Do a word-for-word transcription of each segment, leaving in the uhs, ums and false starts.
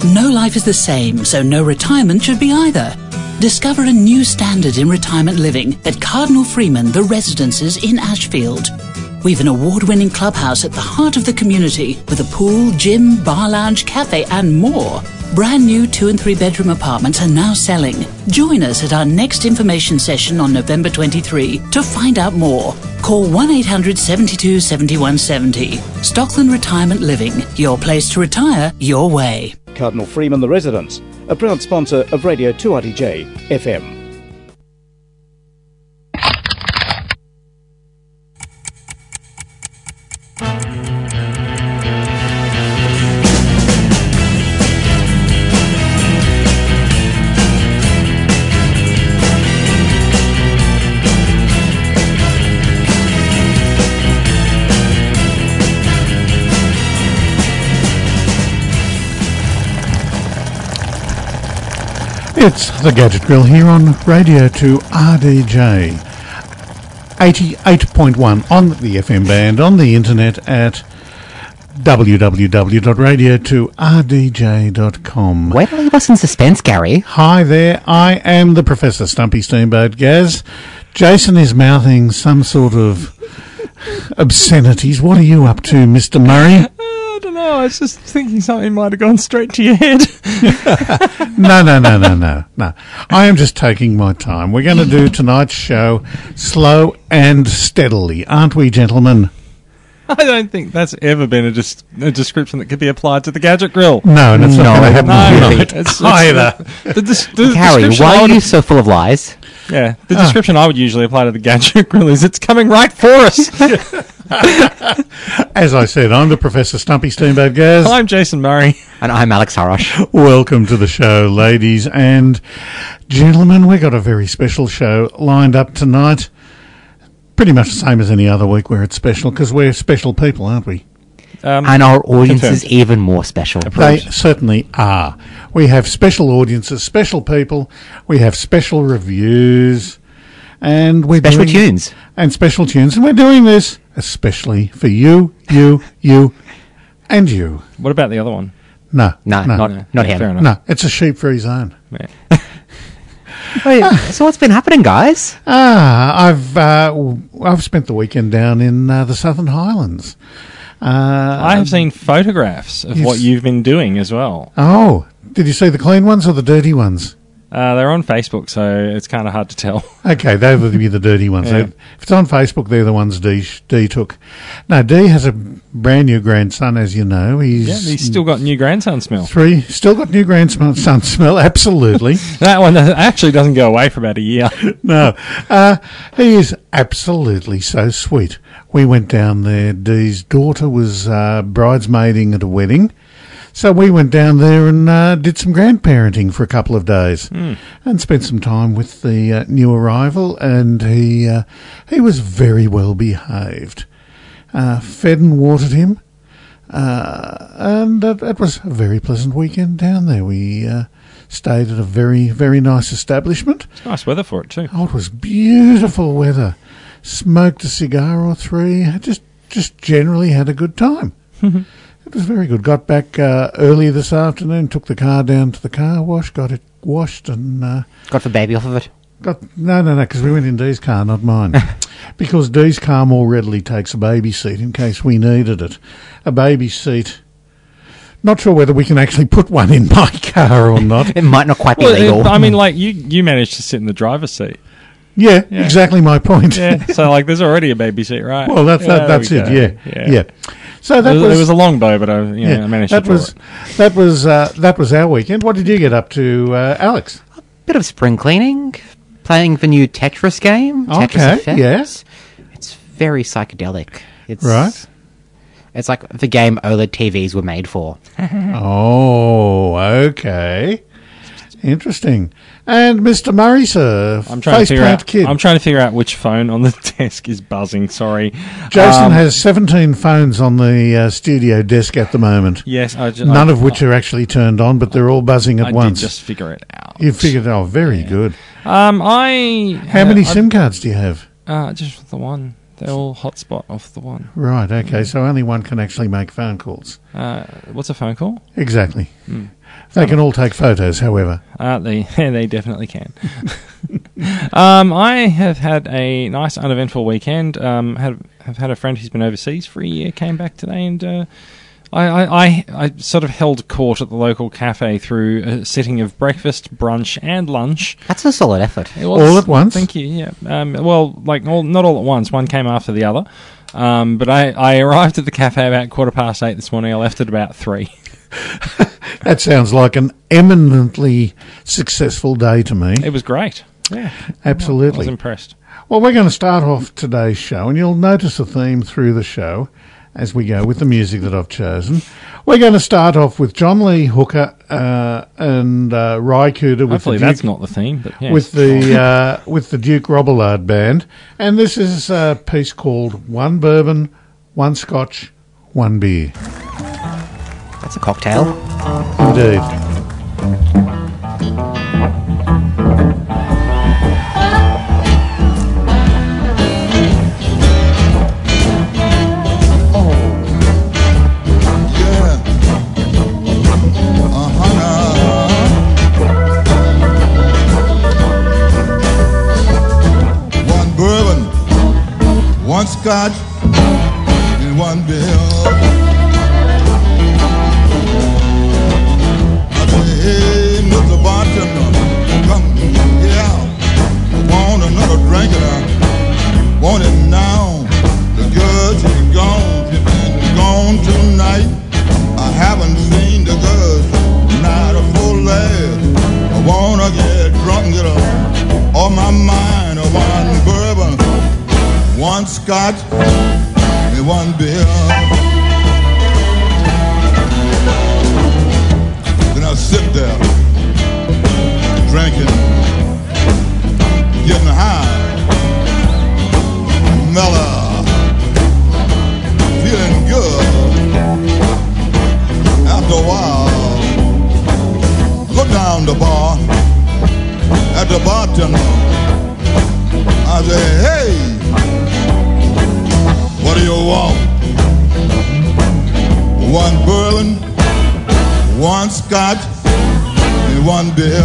No life is the same, so no retirement should be either. Discover a new standard in retirement living at Cardinal Freeman The Residences in Ashfield. We've an award-winning clubhouse at the heart of the community with a pool, gym, bar lounge, cafe and more. Brand new two and three bedroom apartments are now selling. Join us at our next information session on November twenty-third to find out more. Call one eight hundred seventy-two seventy-one seventy. Stockland Retirement Living. Your place to retire your way. Cardinal Freeman The Residence, a proud sponsor of Radio two R T J F M. It's the Gadget Grill here on Radio two R D J eighty-eight point one on the F M band, on the internet at w w w dot radio two r d j dot com. Wait till you leave us in suspense, Gary. Hi there, I am the Professor Stumpy Steamboat Gaz. Jason is mouthing some sort of obscenities. What are you up to, Mister Murray? I don't know, I was just thinking something might have gone straight to your head. No, no, no, no, no, no. I am just taking my time. We're going to do tonight's show slow and steadily, aren't we, gentlemen? I don't think that's ever been a, dis- a description that could be applied to the Gadget Grill. No, and it's No, not going to happen No, tonight it's, it's, either. The, the, dis- the Gary, description why I are would- you so full of lies? Yeah, the description I would usually apply to the Gadget Grill is it's coming right for us. As I said, I'm the Professor Stumpy Steamboat Gaz. I'm Jason Murray. And I'm Alex Harash. Welcome to the show, ladies and gentlemen. We've got a very special show lined up tonight. Pretty much the same as any other week where it's special, because we're special people, aren't we? Um, And our audience confirmed. is even more special. They certainly are. We have special audiences, special people. We have special reviews. And we're Special doing, tunes. And special tunes. And we're doing this especially for you, you, you, and you. What about the other one? No. No, no. not, No. not Yeah, him. fair enough. No, it's a sheep-free zone. Yeah. Wait, so what's been happening, guys? Ah, I've uh, I've spent the weekend down in uh, the Southern Highlands. Uh, I have seen photographs of Yes. what you've been doing as well. Oh, did you see the clean ones or the dirty ones? Uh, they're on Facebook, so it's kind of hard to tell. Okay, they would be the dirty ones. Yeah. If it's on Facebook, they're the ones D, D took. No, D has a brand new grandson, as you know. He's, Yeah, he's still got new grandson smell. three. Still got new grandson smell, absolutely. That one actually doesn't go away for about a year. No, uh, he is absolutely so sweet. We went down there. Dee's daughter was uh, bridesmaiding at a wedding. So we went down there and uh, did some grandparenting for a couple of days Mm. and spent some time with the uh, new arrival, and he uh, he was very well behaved. Uh, fed and watered him, uh, and it, it was a very pleasant weekend down there. We uh, stayed at a very, very nice establishment. It's nice weather for it too. Oh, it was beautiful weather. Smoked a cigar or three. Just, just generally had a good time. It was very good. Got back uh, early this afternoon. Took the car down to the car wash. Got it washed and uh, Got the baby off of it. got no, no, no. Because we went in Dee's car, not mine. Because Dee's car more readily takes a baby seat in case we needed it. A baby seat. Not sure whether we can actually put one in my car or not. It might not quite be Well, legal. it- I mean, like you, you managed to sit in the driver's seat. Yeah, Yeah. exactly my point. Yeah, so like, there's already a baby seat, right? Well, that's Yeah, that, that's there it. we Yeah, go. yeah. So that it, was, was it was a long bow, but I, you know, I managed that to draw was it. that was uh, that was our weekend. What did you get up to, uh, Alex? Bit of spring cleaning, playing the new Tetris game. Okay, Tetris Effect. yes. It's very psychedelic. It's Right. It's like the game OLED T Vs were made for. Oh, okay. Interesting. And Mister Murray, sir, I'm trying to figure faceplant out. kid. I'm trying to figure out which phone on the desk is buzzing. Sorry, Jason Um, has seventeen phones on the uh, studio desk at the moment. Yes, I just, None I, of which are actually turned on, but they're all buzzing at I once. did just figure it out. You figured, oh, very good. Um, I How many I, SIM cards do you have? Uh, just the one. They're all hotspot off the one. Right, okay, so only one can actually make phone calls. Uh, what's a phone call? Exactly. Mm. They can all take photos, however. Uh, they they definitely can. um, I have had a nice, uneventful weekend. Um, have have had a friend who's been overseas for a year, came back today, and uh, I, I, I, I sort of held court at the local cafe through a sitting of breakfast, brunch, and lunch. That's a solid effort. It was, all at once? Thank you, yeah. Um, well, like, all, not all at once. One came after the other. Um, but I, I arrived at the cafe about quarter past eight this morning. I left at about three. That sounds like an eminently successful day to me. It was great. Yeah. Absolutely. I was impressed. Well, we're going to start off today's show, and you'll notice a theme through the show as we go with the music that I've chosen. We're going to start off with John Lee Hooker uh, and uh, Ry Cooder. Hopefully with the Duke, that's not the theme, but yeah. With the, uh, with the Duke Robillard Band. And this is a piece called One Bourbon, One Scotch, One Beer. That's a cocktail. Indeed. One scotch and one bill. I say, hey, Mister Bartender, come here. Want another drink and I want it now. The girl, she's gone, she's been gone tonight. I haven't seen the girl, not a full laugh. I wanna get drunk and get her on my mind. I want bourbon, one scotch and one beer. Then I sit there drinking, getting high, mellow, feeling good. After a while, I go down the bar at the bartender. I say, hey, what do you want? One bourbon, one scotch, and one beer.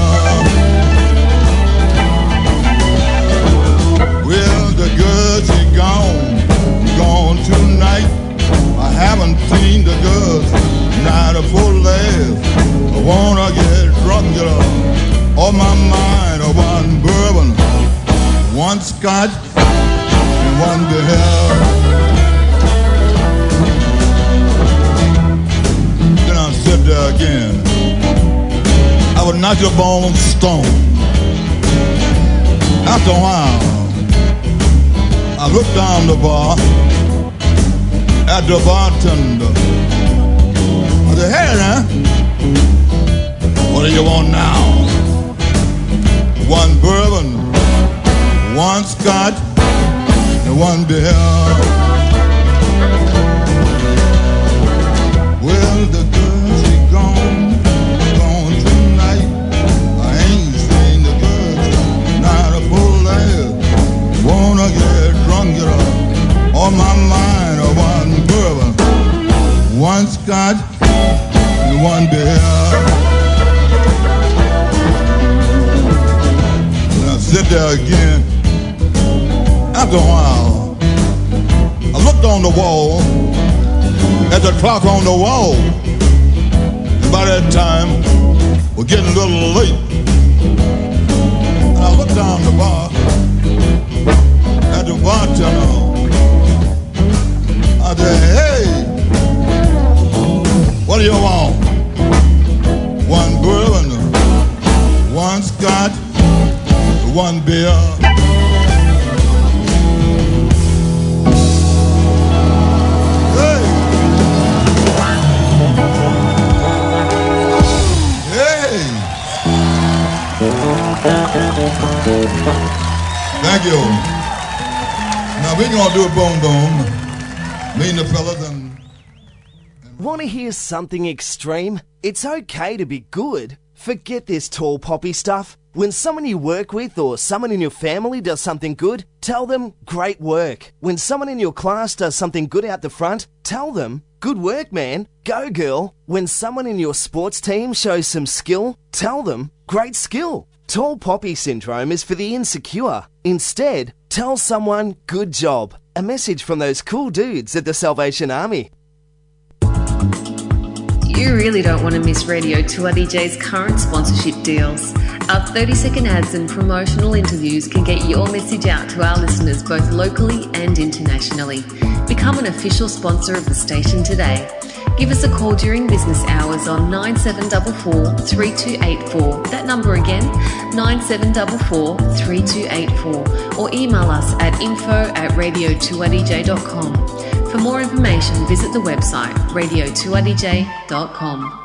Well, the girl, she gone, gone tonight. I haven't seen the girl, not a full laugh. I wanna get drunk, get her on my mind. One bourbon, one scotch, and one beer. Sit there again. I would knock your bone stone. After a while, I looked down the bar at the bartender. I said, hey, man, what do you want now? One bourbon, one scotch, and one beer. Well, the girl, she gone, gone tonight. I ain't seen the girl, not a full laugh. Wanna get drunk, get her on my mind. One bourbon, one scotch, and one beer. And I sit there again. After a while, I looked on the wall at the clock on the wall. And by that time, we're getting a little late. And I looked down the bar at the bartender. I said, hey, what do you want? One bourbon, one scotch, one beer. Thank you. Now we're gonna do a boom boom. Me and the fellas and. and Want to hear something extreme? It's okay to be good. Forget this tall poppy stuff. When someone you work with or someone in your family does something good, tell them, great work. When someone in your class does something good out the front, tell them, good work, man. Go, girl. When someone in your sports team shows some skill, tell them, great skill. Tall poppy syndrome is for the insecure. Instead, tell someone, good job. A message from those cool dudes at the Salvation Army. You really don't want to miss Radio two R D J's current sponsorship deals. Our thirty second ads and promotional interviews can get your message out to our listeners both locally and internationally. Become an official sponsor of the station today. Give us a call during business hours on nine seven four four, three two eight four. That number again, nine seven four four, three two eight four. Or email us at info at radio two r d j dot com. For more information, visit the website radio two r d j dot com.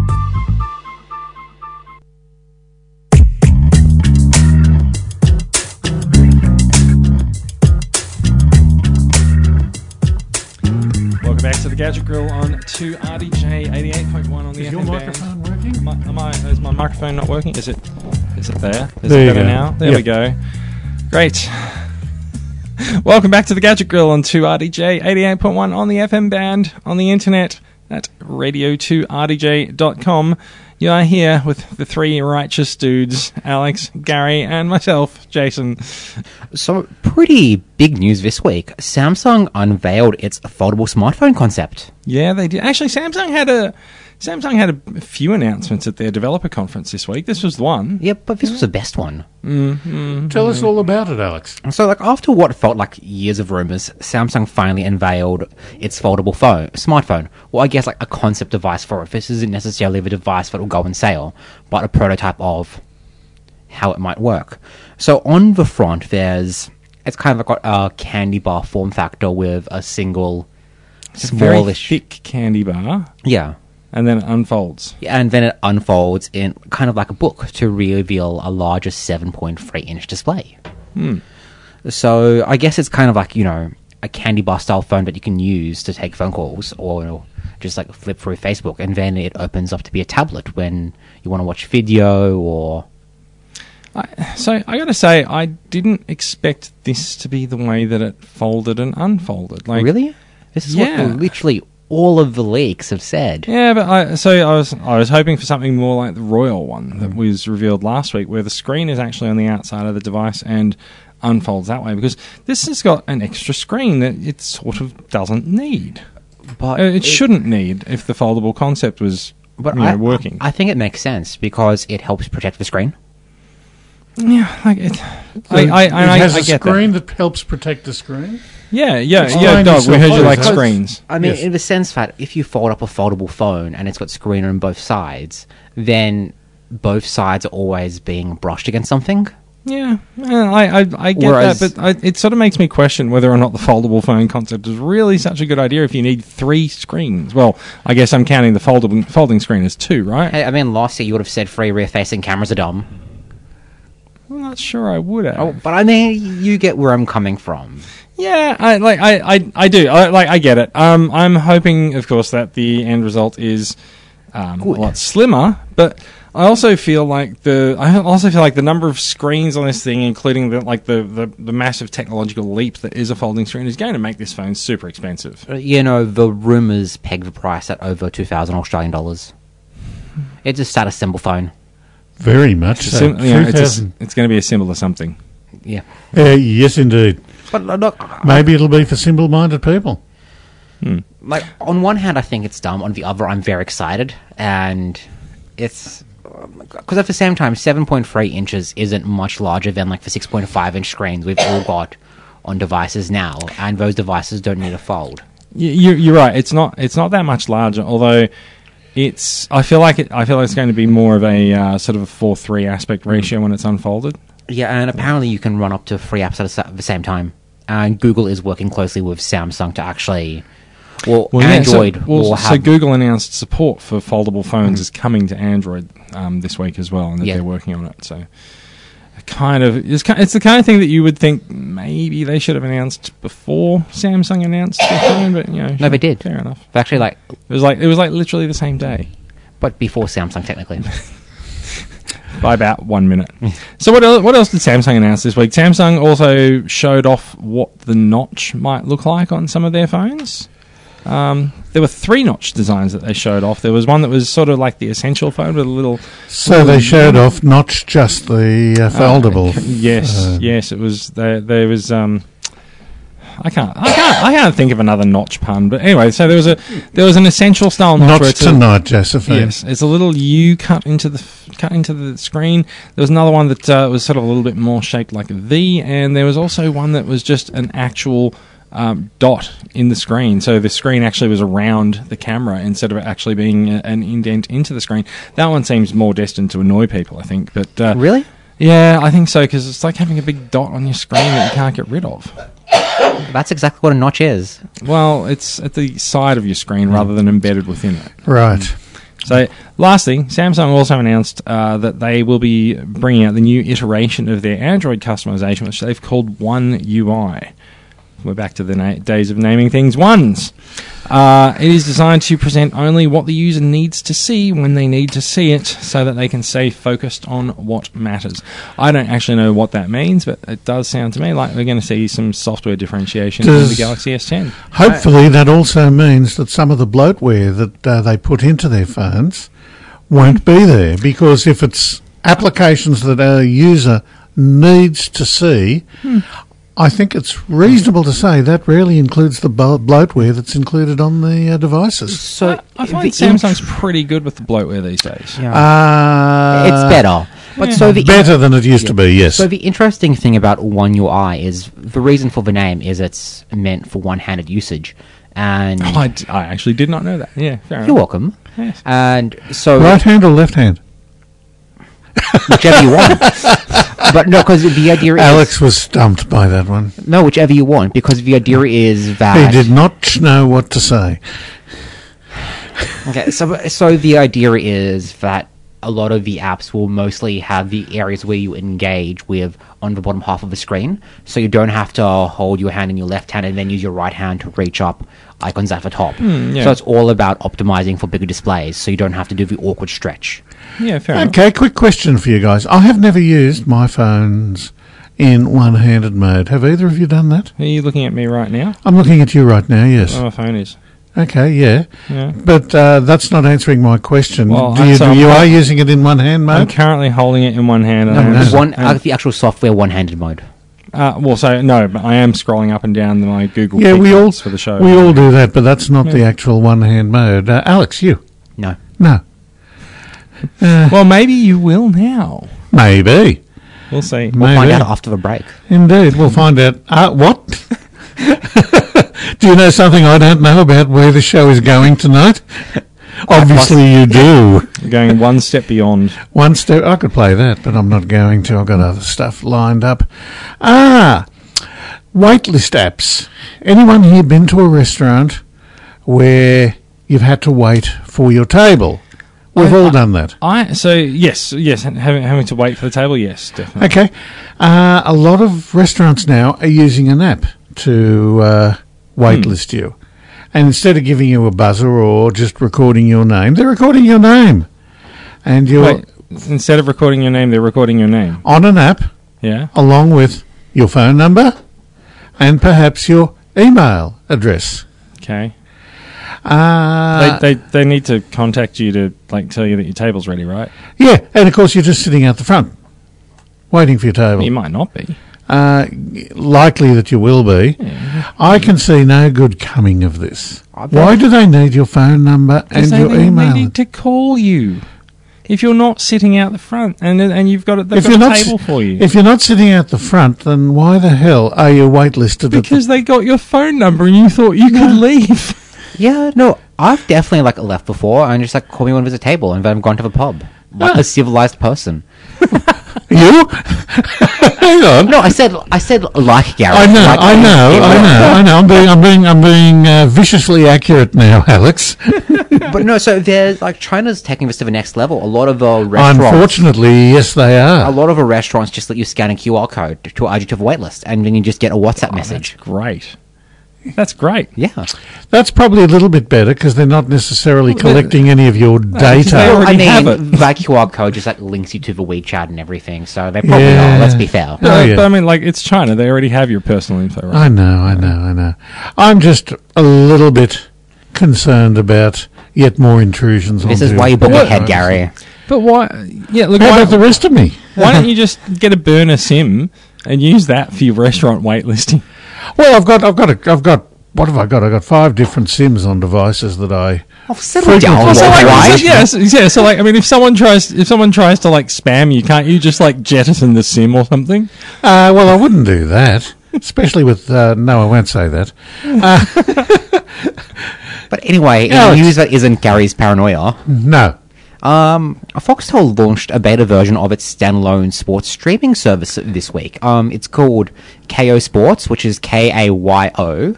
Welcome back to the Gadget Grill on two R D J eighty-eight point one on the Is F your M microphone band. working? Am I, am I, is my microphone not working? Is it? Is it there? Is There it you better go. now? There Yep. we go. Great. Welcome back to the Gadget Grill on two R D J eighty-eight point one on the F M band, on the internet at radio two r d j dot com. You are here with the three righteous dudes, Alex, Gary, and myself, Jason. So, pretty big news this week. Samsung unveiled its foldable smartphone concept. Yeah, they did. Actually, Samsung had a Samsung had a few announcements at their developer conference this week. This was the one. Yeah, but this was the best one. Mm-hmm. Tell us all about it, Alex. So, like, after what felt like years of rumors, Samsung finally unveiled its foldable phone, smartphone. Well, I guess like a concept device for it. This isn't necessarily the device that will go on sale, but a prototype of how it might work. So, on the front, there's it's kind of like a candy bar form factor with a single It's a very smallish, thick candy bar, yeah. and then it unfolds. And then it unfolds in kind of like a book to reveal a larger seven point three inch display. Hmm. So I guess it's kind of like, you know, a candy bar style phone that you can use to take phone calls or just like flip through Facebook. And then it opens up to be a tablet when you want to watch video or... I, so I got to say, I didn't expect this to be the way that it folded and unfolded. Like, really? This is yeah. what literally all of the leaks have said. Yeah, but I so I was I was hoping for something more like the Royal one that was revealed last week, where the screen is actually on the outside of the device and unfolds that way. Because this has got an extra screen that it sort of doesn't need. But Uh, it, it- shouldn't need if the foldable concept was But you know, I, working. I think it makes sense because it helps protect the screen. yeah, like it. So I I, it I, has I a get screen that. that. helps protect the screen. Yeah, yeah, Explain yeah, Dog. We yourself, heard you please. like Because- screens. I mean, Yes. in the sense that if you fold up a foldable phone and it's got screen on both sides, then both sides are always being brushed against something. Yeah, yeah, I, I, I get Whereas- that, but I, it sort of makes me question whether or not the foldable phone concept is really such a good idea if you need three screens. Well, I guess I'm counting the foldable folding screen as two, right? Hey, I mean, last year you would have said free rear-facing cameras are dumb. I'm not sure I would have. Oh, but I mean, you get where I'm coming from. Yeah, I like I, I, I do. I, like I get it. Um, I'm hoping, of course, that the end result is um, a Good. lot slimmer, but I also feel like the I also feel like the number of screens on this thing, including the like the, the, the massive technological leap that is a folding screen, is going to make this phone super expensive. Uh, You know, the rumours peg the price at over two thousand Australian dollars. It's a status symbol phone. Very much It's, a so. sim- you know, it's, a s- two thousand. it's going to be a symbol of something. Yeah. Uh, yes, indeed. But uh, look, Maybe it'll be for simple-minded people. like, on one hand, I think it's dumb. On the other, I'm very excited. And it's... Because at the same time, seven point three inches isn't much larger than, like, the six point five inch screens we've all got on devices now. And those devices don't need a fold. You, you, you're right. It's not. It's not that much larger. Although, it's. I feel like it. I feel like it's going to be more of a uh, sort of a four three aspect ratio when it's unfolded. Yeah, and apparently you can run up to three apps at the sa- at the same time. And Google is working closely with Samsung to actually... Well, Well, yeah, so- Android well, will so have... Google announced support for foldable phones is coming to Android um, this week as well, and that Yeah. they're working on it. So, kind of, it's, ki- it's the kind of thing that you would think maybe they should have announced before Samsung announced their phone, but you know, No, they did. Fair enough. Actually, like... It was like it was like literally the same day. But before Samsung, technically. by about one minute. So what else, what else did Samsung announce this week? Samsung also showed off what the notch might look like on some of their phones. Um, there were three notch designs that they showed off. There was one that was sort of like the essential phone with a little... So little they showed off not just the uh, foldable. Uh, yes, uh, yes, it was... There, there was... Um, I can't, I can't, I can't think of another notch pun. But anyway, so there was a, there was an essential style notch. Notch tonight, Josephine. Yes, it's a little U cut into the cut into the screen. There was another one that uh, was sort of a little bit more shaped like a V, and there was also one that was just an actual um, dot in the screen. So the screen actually was around the camera instead of it actually being a, an indent into the screen. That one seems more destined to annoy people, I think. But uh, Really? yeah, I think so, because it's like having a big dot on your screen that you can't get rid of. That's exactly what a notch is. Well, it's at the side of your screen rather than embedded within it. Right. So, lastly, Samsung also announced uh, that they will be bringing out the new iteration of their Android customization, which they've called One U I. We're back to the na- days of naming things ones. Uh, it is designed to present only what the user needs to see when they need to see it, so that they can stay focused on what matters. I don't actually know what that means, but it does sound to me like we're going to see some software differentiation in Does- the Galaxy S ten. Hopefully that also means that some of the bloatware that uh, they put into their phones won't be there, because if it's applications that a user needs to see, Hmm. I think it's reasonable to say that rarely includes the blo- bloatware that's included on the uh, devices. So I, I find the Samsung's pretty good with the bloatware these days. Yeah. Uh, it's better. But so the better than it used to be, yes. So the interesting thing about One U I is the reason for the name is it's meant for one-handed usage, and I, d- I actually did not know that. Yeah, fair you're enough. welcome. Yes. And so Right hand or left hand? whichever you want. But no, because the idea is Alex was stumped by that one. no, whichever you want, because the idea is that He did not know what to say. Okay, so so the idea is that a lot of the apps will mostly have the areas where you engage with on the bottom half of the screen, so you don't have to hold your hand in your left hand and then use your right hand to reach up icons at the top. Mm, yeah. So it's all about optimizing for bigger displays, so you don't have to do the awkward stretch. Yeah, fair enough. Okay, quick question for you guys. I have never used my phones in one-handed mode. Have either of you done that? Are you looking at me right now? I'm looking at you right now, yes. Oh, my phone is. Okay, yeah. Yeah. But uh, that's not answering my question. Well, Do you, so you I'm- are using it in one-hand I'm mode? currently holding it in one hand. And No, I am no. just- One, and- uh, the actual software one-handed mode. uh, well, so no, but I am scrolling up and down my Google. Yeah, we all pictures for the show. we all do that, but that's not the Yeah. actual one-hand mode. Uh, Alex, you? No. No. Uh, Well, maybe you will now. maybe. We'll see. We'll find Maybe. out after the break. Indeed, we'll find out. Uh, what? Do you know something I don't know about where the show is going tonight? Obviously you do. You're going one step beyond. One step, I could play that, but I'm not going to. I've got other stuff lined up. Ah, waitlist apps. Anyone here been to a restaurant where you've had to wait for your table? We've I- all I- done that. I so yes, yes, having having to wait for the table. Yes, definitely. Okay. Uh, a lot of restaurants now are using an app to uh, waitlist you. And instead of giving you a buzzer or just recording your name, they're recording your name. And you're Wait, instead of recording your name, they're recording your name. on an app Yeah. along with your phone number and perhaps your email address. Okay. Uh, they, they they need to contact you to like tell you that your table's ready, right? yeah, and of course you're just sitting out the front waiting for your table. You might not be. Uh, likely that you will be. I can see no good coming of this. Why do they need your phone number and Because they, your they, email? they need to call you if you're not sitting out the front and and you've got it. They've If got you're a not table si- for you. If you're not sitting out the front, then why the hell are you waitlisted? at the- Because they got your phone number and you thought you could leave. Yeah, no, I've definitely like left before and just like call me when there's a table and then I've gone to the pub like Ah. a civilized person. you? Hang on. No, I said I said like Gary. I know, like, I know, I know, I know. I'm being, I'm being, I'm being uh, viciously accurate now, Alex. But no, so there's like China's taking this to the next level. A lot of the restaurants, Unfortunately, yes, they a are. lot of the restaurants just let you scan a Q R code to add you to the wait list, and then you just get a WhatsApp message. Great. That's great. Yeah. That's probably a little bit better because they're not necessarily collecting any of your because they data. already I have mean, it. that Q R code just like links you to the WeChat and everything, so they probably Yeah. are. Let's be fair. Oh, But, yeah. but I mean, like, it's China. They already have your personal info, right? I know, I know, I know. I'm just a little bit concerned about yet more intrusions. This is onto why you book our ahead, privacy. Gary. But why? Yeah, look, How why, about the rest of me? why don't you just get a burner SIM and use that for your restaurant waitlisting? Well, I've got, I've got, a, I've got. What have I got? I've got five different SIMs on devices that I. Oh, settle down. Frequently. So, like, Why? so, yeah, so, yeah, so like, I mean, if someone tries, if someone tries to like spam you, can't you just like jettison the SIM or something? Uh, well, I wouldn't do that, especially with. Uh, no, I won't say that. But anyway, in Alex. news that isn't Gary's paranoia, No. um, Foxtel launched a beta version of its standalone sports streaming service this week. Um, it's called K O Sports, which is K A Y O,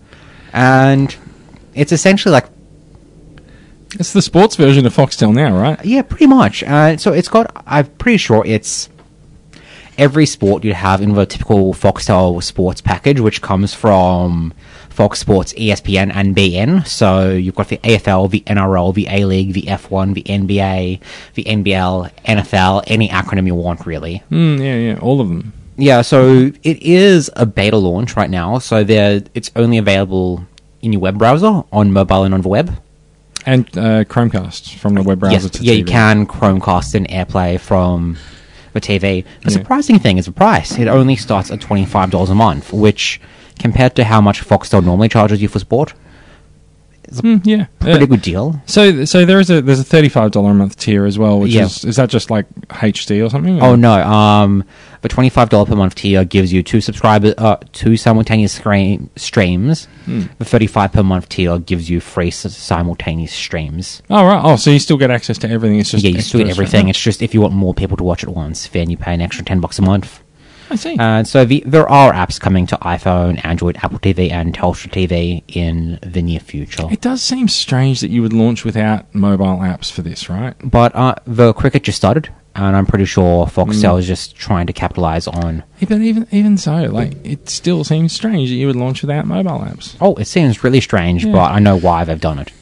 and it's essentially like It's the sports version of Foxtel now, right? yeah, pretty much. Uh, so it's got. I'm pretty sure it's every sport you have in the typical Foxtel sports package, which comes from Fox Sports, E S P N, and B N. So you've got the A F L, the N R L, the A League, the F one, the N B A, the N B L, N F L, any acronym you want, really. Mm, yeah, yeah, all of them. Yeah, so it is a beta launch right now. So there, it's only available in your web browser, on mobile and on the web. And uh, Chromecast from the web browser Yes, to yeah, T V. you can Chromecast and AirPlay from the T V. The Yeah. surprising thing is the price. It only starts at twenty-five dollars a month, which, compared to how much Foxtel normally charges you for sport, Mm, yeah, pretty Uh, good deal. So, so there is a there's a thirty-five dollar a month tier as well, which Yeah. is is that just like H D or something? Oh or- no, um, the twenty-five dollars per month tier gives you two subscriber, uh, two simultaneous screen streams. Hmm. The thirty-five per month tier gives you free s- simultaneous streams. Oh right. Oh, so you still get access to everything. It's just yeah, you still get extras, everything. right? It's just if you want more people to watch at once, then you pay an extra ten bucks a month. I see. Uh, so the, there are apps coming to iPhone, Android, Apple T V, and Telstra T V in the near future. It does seem strange that you would launch without mobile apps for this, right? But uh, the cricket just started, and I'm pretty sure Foxtel Mm. is just trying to capitalize on. Yeah, but even even so, like it still seems strange that you would launch without mobile apps. Oh, it seems really strange, Yeah. but I know why they've done it.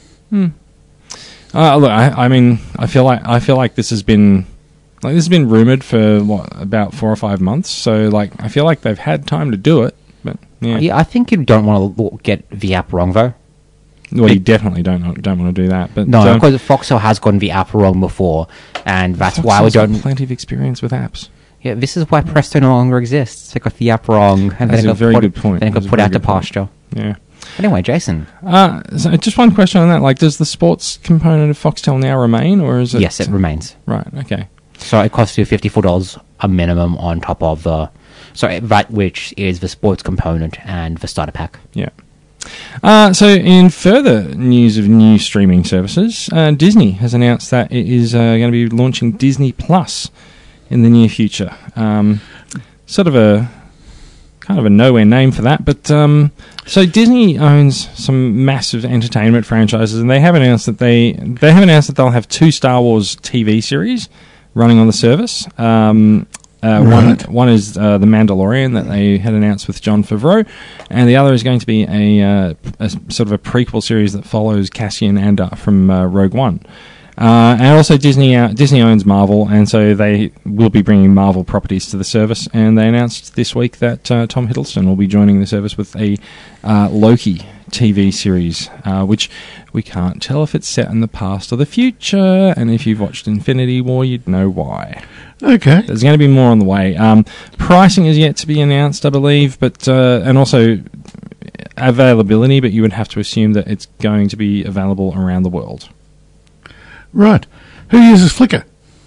Uh, look, I, I mean, I feel like I feel like this has been like this has been rumored for what about four or five months. So like, I feel like they've had time to do it. But yeah, Yeah, I think you don't want to get the app wrong, though. well, you definitely don't don't want to do that. But No, um, because Foxtel has gotten the app wrong before, and that's why we Foxtel's got don't. plenty of experience with apps. Yeah, this is why Presto no longer exists. They got the app wrong, and That's then a it got very put, good point. Then it That's got a put very out to good point. pasture. Yeah. Anyway, Jason. Uh, so just one question on that: like, does the sports component of Foxtel now remain, or is it? Yes, it remains. Right. Okay. So it costs you fifty-four dollars a minimum on top of the, so that which is the sports component and the starter pack. Yeah. Uh, so, in further news of new streaming services, uh, Disney has announced that it is uh, going to be launching Disney Plus in the near future. Um, sort of a kind of a nowhere name for that, but um, so Disney owns some massive entertainment franchises, and they have announced that they they have announced that they'll have two Star Wars T V series running on the service. Um, Uh, Right. One one is uh, The Mandalorian that they had announced with Jon Favreau, and the other is going to be a, uh, a s- sort of a prequel series that follows Cassian Andor from uh, Rogue One. Uh, and also Disney uh, Disney owns Marvel, and so they will be bringing Marvel properties to the service. And they announced this week that uh, Tom Hiddleston will be joining the service with a uh, Loki T V series, uh, which we can't tell if it's set in the past or the future. And if you've watched Infinity War, you'd know why. Okay. There's going to be more on the way. Um, pricing is yet to be announced, I believe, but uh, and also availability. But you would have to assume that it's going to be available around the world. Right. Who uses Flickr?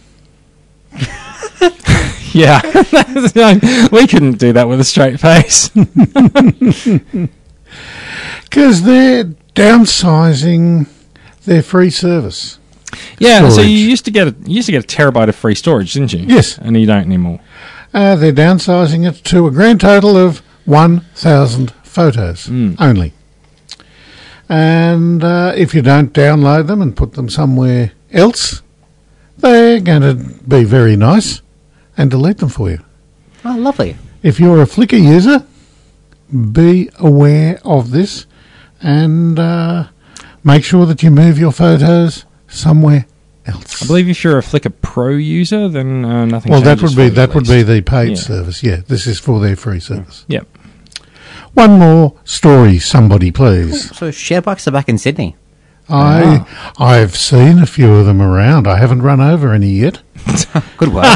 Yeah, we couldn't do that with a straight face. Because they're downsizing their free service. Yeah, so Storage. you used to get a, you used to get a terabyte of free storage, didn't you? Yes. and you don't anymore. Uh, they're downsizing it to a grand total of one thousand photos Mm. only. And uh, if you don't download them and put them somewhere else, they're going to be very nice and delete them for you. Oh, lovely. If you're a Flickr user, be aware of this and uh, make sure that you move your photos somewhere else. I believe if you're a Flickr Pro user, then uh, nothing. Well, that changes would be for you, that at would least. be the paid Yeah. service. Yeah, this is for their free service. Yep. One more story, somebody, please. So share bikes are back in Sydney. I I've seen a few of them around. I haven't run over any yet, Good work.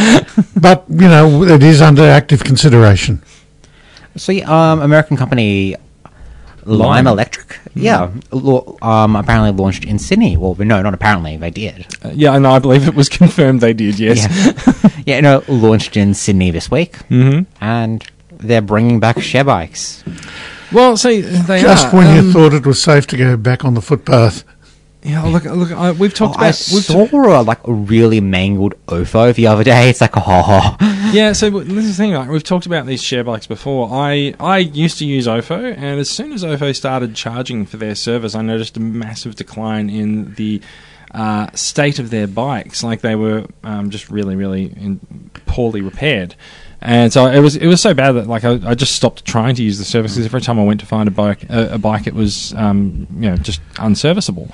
but you know it is under active consideration. So, yeah, um, American company Lime Lime. Electric, yeah, lo- um, apparently launched in Sydney. Well, no, not apparently, they did. Uh, yeah, and I believe it was confirmed they did. Yes. Yeah, yeah, no, launched in Sydney this week, Mm-hmm. and they're bringing back share bikes. Well, see, they Just are. when um, you thought it was safe to go back on the footpath. Yeah, look, look. I, we've talked Oh, I about. We've saw a, like a really mangled O F O the other day. It's like, oh, Yeah, so w- this is the thing. Like, we've talked about these share bikes before. I I used to use O F O, and as soon as O F O started charging for their service, I noticed a massive decline in the uh, state of their bikes. Like they were um, just really, really in, poorly repaired. And so it was it was so bad that like I, I just stopped trying to use the service because every time I went to find a bike, a, a bike, it was um, you know just unserviceable.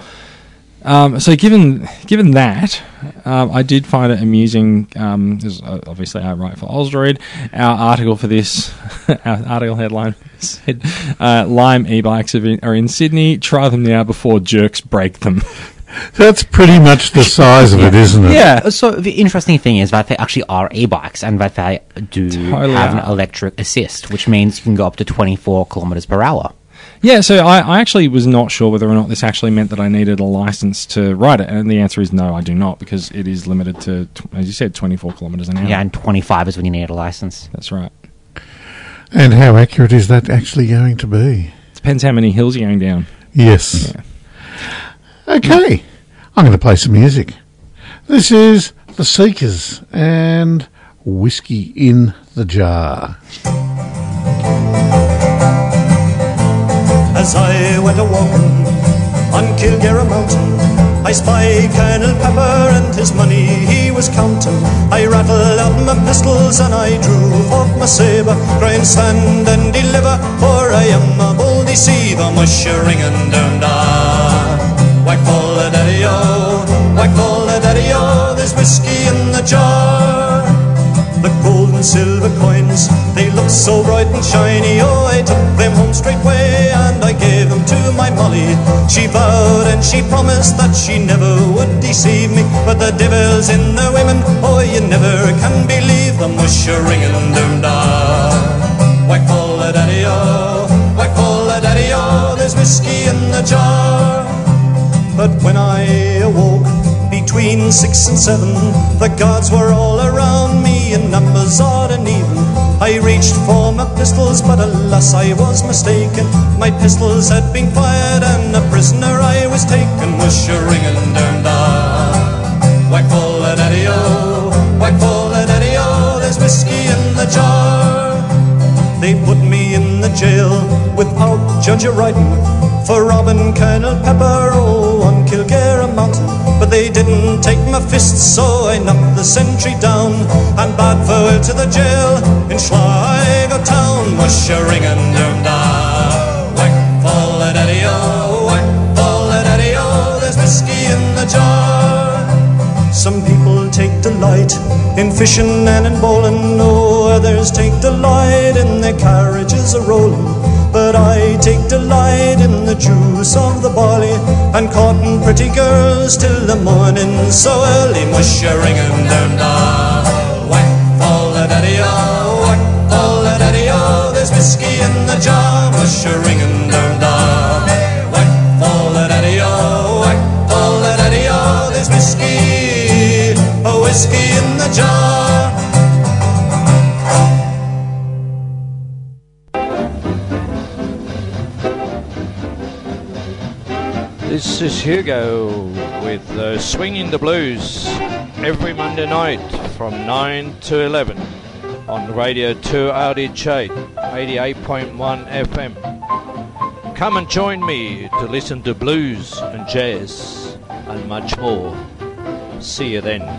Um, so given given that, um, I did find it amusing. Um, 'cause, uh, obviously, I write for Osdroid. Our article for this, our article headline said, uh, "Lime e-bikes are in, are in Sydney. Try them now before jerks break them." That's pretty much the size of it, isn't it? Yeah. So the interesting thing is that they actually are e-bikes and that they do Totally have an are. electric assist, which means you can go up to twenty-four kilometers per hour. Yeah, so I, I actually was not sure whether or not this actually meant that I needed a license to ride it, and the answer is no, I do not, because it is limited to, tw- as you said, twenty-four kilometres an hour. Yeah, and twenty-five is when you need a license. That's right. And how accurate is that actually going to be? Depends how many hills you're going down. Yes. Yeah. Okay, I'm going to play some music. This is The Seekers and Whiskey in the Jar. As I went a-walking on Kilgarra Mountain, I spied Colonel Pepper and his money he was counting. I rattled out my pistols and I drew forth my sabre, crying stand and deliver, for I am a bold deceiver, mushering and down da. Whack ball a daddy-o, whack ball a daddy-o, there's whiskey in the jar. The gold and silver coins, they looked so bright and shiny. Oh, I took them home straightway and I gave them to my Molly. She vowed and she promised that she never would deceive me, but the devil's in the women, oh, you never can believe them. Mushering and doom da. Whack ball a daddy-o, whack ball a daddy-o, there's whiskey in the jar. But when I awoke between six and seven, the guards were all around me in numbers odd and even. I reached for my pistols, but alas I was mistaken. My pistols had been fired and a prisoner I was taken. Mushering and down da. Whack ball a daddy-o, whack ball a daddy-o, there's whiskey in the jar. They put me in the jail without judge or writing for robbing Colonel Pepper, oh, on Kilgarra Mountain. But they didn't take my fists, so I knocked the sentry down and bade farewell to the jail in Sligo town. Mushering and down da. Whack fall a daddy-o, whack fall a daddy-o, there's whiskey in the jar. Some people take delight in fishing and in bowling, oh, others take delight in their carriages a-rolling. But I take delight in the juice of the barley and courting pretty girls till the morning so early. Mushering and down da. Whack fall a daddy-o, whack fall a daddy-o, there's whiskey in the jar. Mushering and down da. Whack fall a daddy-o, whack fall a daddy-o, there's whiskey, a whiskey in the jar. This is Hugo with uh, Swinging the Blues every Monday night from nine to eleven on Radio two R D J eighty-eight point one F M. Come and join me to listen to blues and jazz and much more. See you then.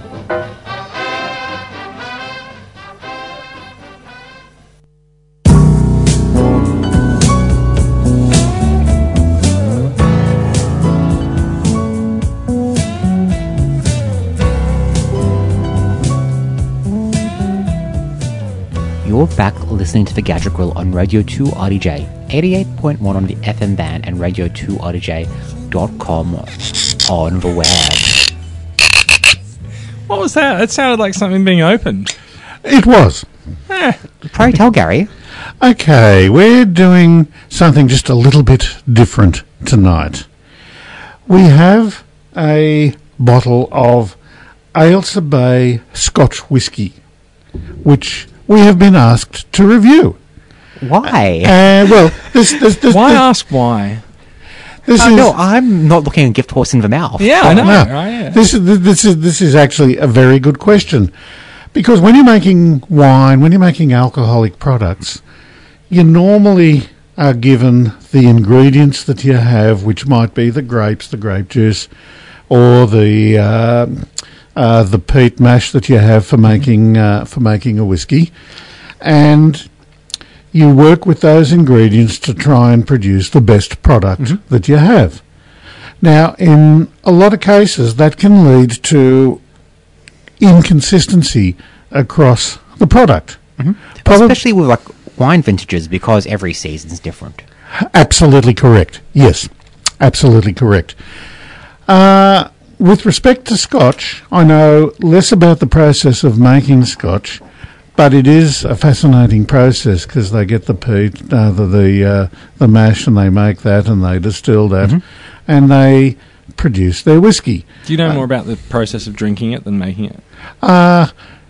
you're back listening to The Gadget Grill on Radio two R D J, eighty-eight point one on the F M band and radio two R D J dot com on the web. What was that? It sounded like something being opened. It was. Eh. Pray tell, Gary. Okay, we're doing something just a little bit different tonight. We have a bottle of Ailsa Bay Scotch Whisky, which we have been asked to review. Why? Uh, well, this, this, this, why this, ask why? This uh, is, no, I'm not looking a gift horse in the mouth. Yeah, I know. No, Right, yeah. This is this is this is actually a very good question, because when you're making wine, when you're making alcoholic products, you normally are given the ingredients that you have, which might be the grapes, the grape juice, or the uh, uh, the peat mash that you have for making uh, for making a whiskey, and you work with those ingredients to try and produce the best product mm-hmm. that you have. Now, in a lot of cases, that can lead to inconsistency across the product. Mm-hmm. Probably, especially with like wine vintages, because every season's different. Absolutely correct. Yes, absolutely correct. Uh, with respect to Scotch, I know less about the process of making Scotch, but it is a fascinating process because they get the peat, uh, the the, uh, the mash, and they make that, and they distill that, mm-hmm. and they produce their whiskey. Do you know uh, more about the process of drinking it than making it? Uh,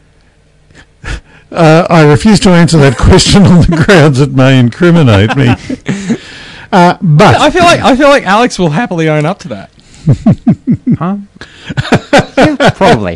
uh, I refuse to answer that question on the grounds it may incriminate me. Uh, but I feel like I feel like Alex will happily own up to that. Huh? Yeah, probably.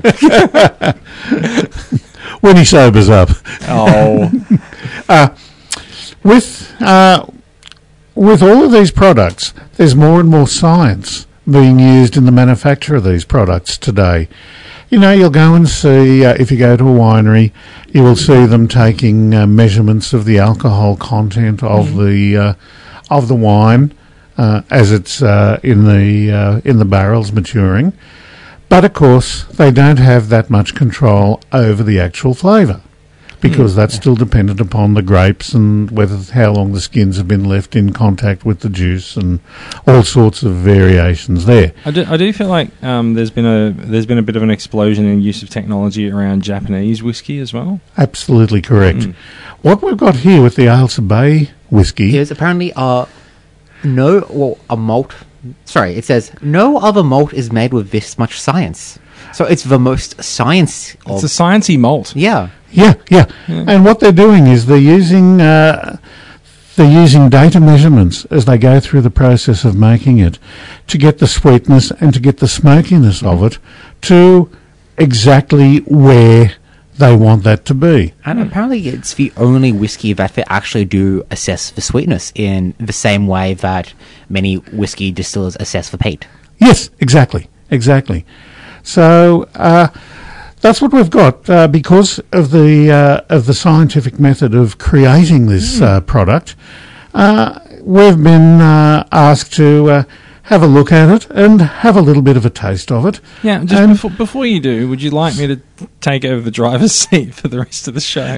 When he sobers up. Oh. uh, with uh, with all of these products, there's more and more science being used in the manufacture of these products today. You know, you'll go and see, uh, if you go to a winery, you will see them taking uh, measurements of the alcohol content of mm. the uh, of the wine uh, as it's uh, in the uh, in the barrels maturing. But, of course, they don't have that much control over the actual flavour because mm. that's still dependent upon the grapes and whether how long the skins have been left in contact with the juice and all sorts of variations there. I do, I do feel like um, there's been a there's been a bit of an explosion in use of technology around Japanese whiskey as well. Absolutely correct. Mm. What we've got here with the Ailsa Bay whiskey is apparently uh, no, well, a malt... Sorry, it says, no other malt is made with this much science. So it's the most science of... It's a sciencey malt. Yeah. Yeah, yeah. yeah. And what they're doing is they're using uh, they're using data measurements as they go through the process of making it to get the sweetness and to get the smokiness of it to exactly where they want that to be. And apparently it's the only whiskey that they actually do assess the sweetness in the same way that many whiskey distillers assess the peat. Yes, exactly, exactly. So uh, that's what we've got uh, because of the uh, of the scientific method of creating this mm. uh, product. Uh, we've been uh, asked to uh, have a look at it and have a little bit of a taste of it. Yeah, just before, before you do, would you like me to take over the driver's seat for the rest of the show?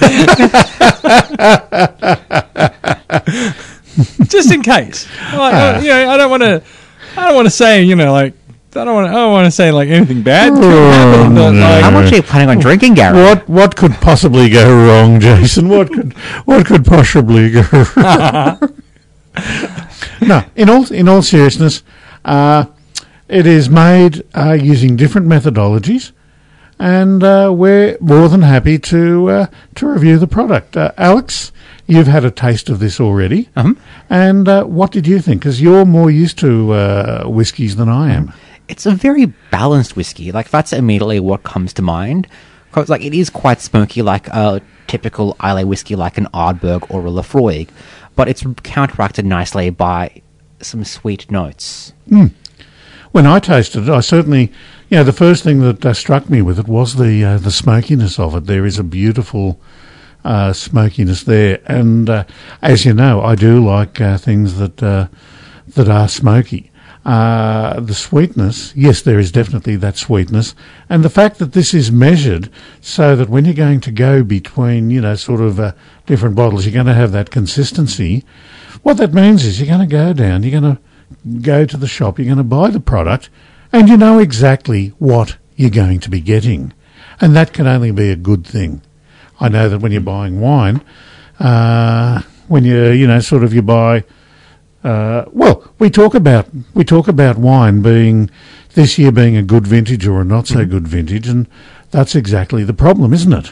Just in case. Like, uh, you know, I don't want to. I don't want to say, you know, like I don't want. I don't want to say like anything bad. Could happen, but, no. like, How much are you planning on drinking, Gary? What What could possibly go wrong, Jason? What could What could possibly go wrong? No, in all in all seriousness, uh, it is made uh, using different methodologies, and uh, we're more than happy to uh, to review the product. Uh, Alex, you've had a taste of this already, uh-huh. and uh, what did you think? Because you're more used to uh, whiskies than I am. It's a very balanced whiskey. Like that's immediately what comes to mind. Because like it is quite smoky, like a typical Islay whiskey, like an Ardbeg or a Laphroaig. But it's counteracted nicely by some sweet notes. Mm. When I tasted it, I certainly, you know, the first thing that uh, struck me with it was the uh, the smokiness of it. There is a beautiful uh, smokiness there, and uh, as you know, I do like uh, things that uh, that are smoky. uh, the sweetness, yes, there is definitely that sweetness. And the fact that this is measured so that when you're going to go between, you know, sort of uh, different bottles, you're going to have that consistency. What that means is you're going to go down, you're going to go to the shop, you're going to buy the product, and you know exactly what you're going to be getting. And that can only be a good thing. I know that when you're buying wine, uh, when you, you know, sort of you buy... Uh, well, we talk about we talk about wine being this year being a good vintage or a not so good vintage, and that's exactly the problem, isn't it?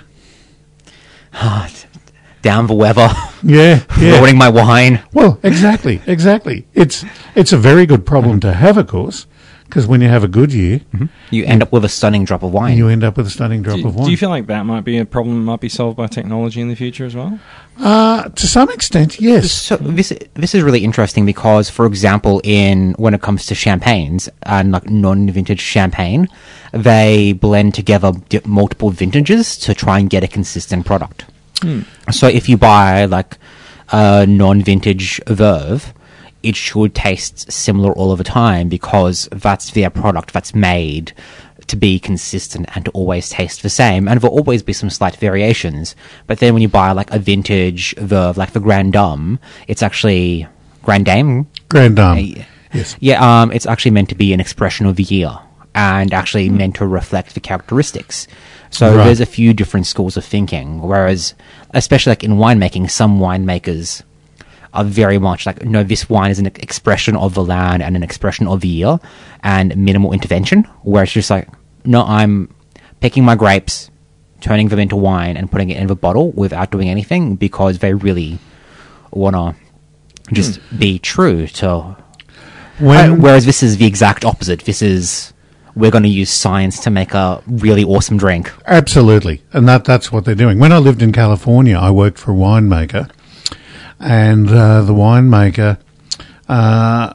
Down the weather. Yeah, yeah. Ruining my wine. Well, exactly, exactly. It's it's a very good problem to have, of course, because when you have a good year, mm-hmm. you end up with a stunning drop of wine. You end up with a stunning drop do, of wine. Do you feel like that might be a problem that might be solved by technology in the future as well? Uh, to some extent, yes. So this this is really interesting because, for example, in when it comes to champagnes and like non-vintage champagne, they blend together di- multiple vintages to try and get a consistent product. Hmm. So if you buy like a non-vintage Verve, it should taste similar all of the time because that's their product that's made to be consistent and to always taste the same. And there'll always be some slight variations. But then when you buy like a vintage Verve, like the Grand Dame, it's actually Grand Dame. Grand Dame. Uh, yes. Yeah, um, it's actually meant to be an expression of the year and actually mm. meant to reflect the characteristics. So right. there's a few different schools of thinking, whereas, especially like in winemaking, some winemakers are very much like, no, this wine is an expression of the land and an expression of the year and minimal intervention, where it's just like, no, I'm picking my grapes, turning them into wine and putting it in the bottle without doing anything because they really want to just mm. be true to... When, uh, whereas this is the exact opposite. This is... we're going to use science to make a really awesome drink. Absolutely. And that that's what they're doing. When I lived in California, I worked for a winemaker. And uh, the winemaker, uh,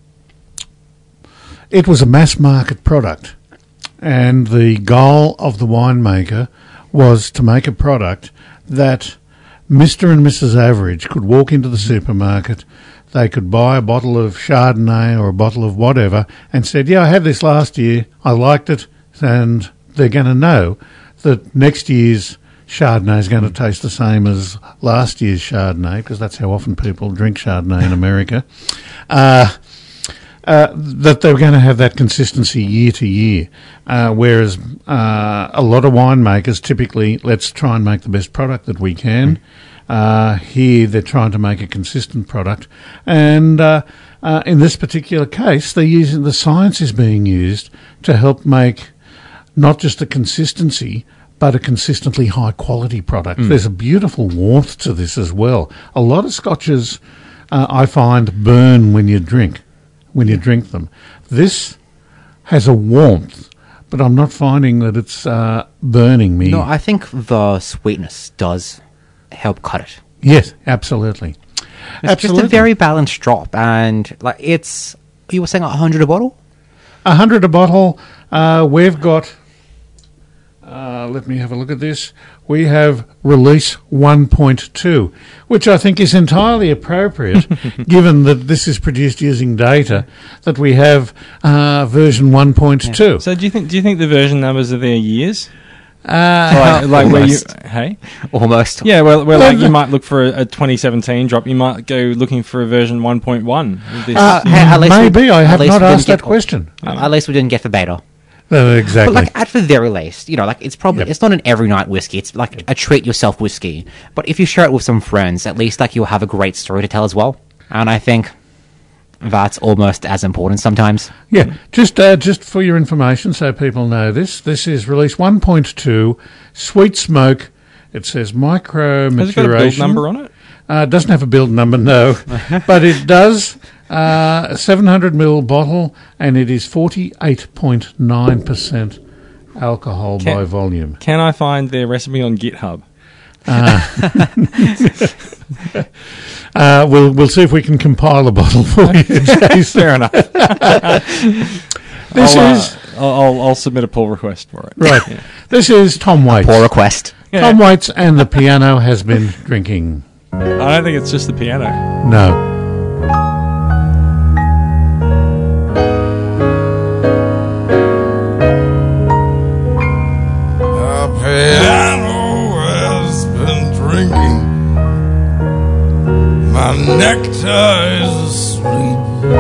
it was a mass market product. And the goal of the winemaker was to make a product that Mister and Missus Average could walk into the supermarket, they could buy a bottle of Chardonnay or a bottle of whatever and said, yeah, I had this last year, I liked it, and they're going to know that next year's Chardonnay is going to taste the same as last year's Chardonnay, because that's how often people drink Chardonnay in America, uh, uh, that they were going to have that consistency year to year, uh, whereas uh, a lot of winemakers typically, let's try and make the best product that we can. Uh, here they're trying to make a consistent product, and uh, uh, in this particular case, they're using the science is being used to help make not just a consistency, but a consistently high quality product. Mm. There's a beautiful warmth to this as well. A lot of scotches, uh, I find, burn when you drink, when you drink them. This has a warmth, but I'm not finding that it's uh, burning me. No, I think the sweetness does help cut it. Yes, absolutely. It's absolutely. Just a very balanced drop, and like it's. You were saying a hundred a bottle. A hundred a bottle. Uh, we've got. Uh, let me have a look at this. We have release one point two, which I think is entirely appropriate, given that this is produced using data. That we have uh, version one point two. Yeah. So do you think? Do you think the version numbers are their years? Uh, like, like where you, hey, almost. Yeah, well, well, like you might look for a, a twenty seventeen drop. You might go looking for a version one point one. Uh, hey, maybe we, I have not asked that question. Uh, at least we didn't get the beta. Uh, exactly. But like at the very least, you know, like it's probably yep. it's not an every night whiskey. It's like a treat yourself whiskey. But if you share it with some friends, at least like you'll have a great story to tell as well. And I think that's almost as important sometimes. Yeah, just uh, just for your information, so people know this. This is release one point two, sweet smoke. It says micro maturation. Has it got a build number on it? Uh, it doesn't have a build number, no, but it does. Uh, a seven hundred milliliter bottle, and it is forty-eight point nine percent alcohol can, by volume. Can I find their recipe on GitHub? Uh, uh, we'll we'll see if we can compile a bottle for you, Jason. Fair enough. This I'll, is. Uh, I'll I'll submit a pull request for it. Right. Yeah. This is Tom Waits. Pull request. Yeah. Tom Waits and the piano has been drinking. I don't think it's just the piano. No. piano has been drinking. My necktie is asleep.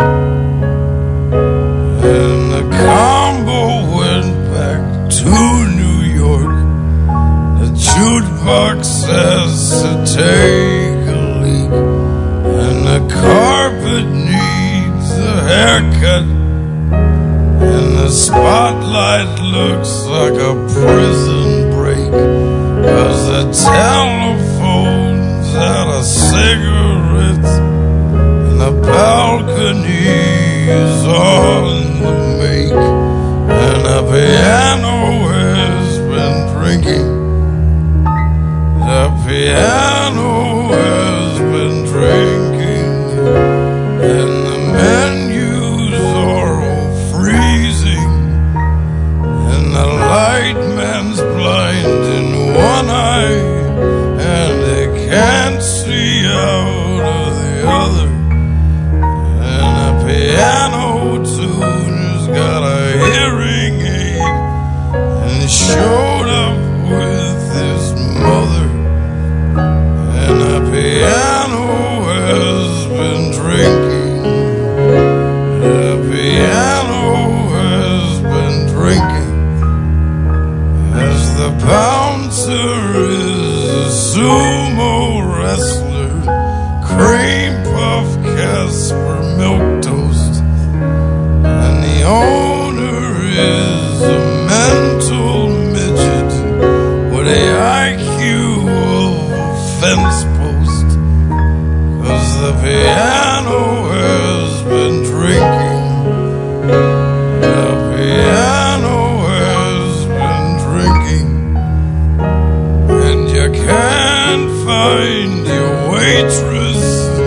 And the combo went back to New York. The jukebox says to take a leak. And the carpet needs a haircut. And the spotlight looks like a prison break. 'Cause the telephone's out of cigarettes. And the balcony is on the make. And the piano has been drinking. The piano has been drinking. And the menus are all freezing. And the light man's blind in one eye. And they can't see out of the other. And the piano tuner's got a hearing aid. And he showed up with his mother. And the piano has been drinking. The piano has been drinking. As the bouncer is a sumo wrestler, cream puff Casper milk toast. And the owner is a mental midget with a I Q of a fence post. 'Cause the piano has been drinking. The piano has been drinking. And you can't find your waitress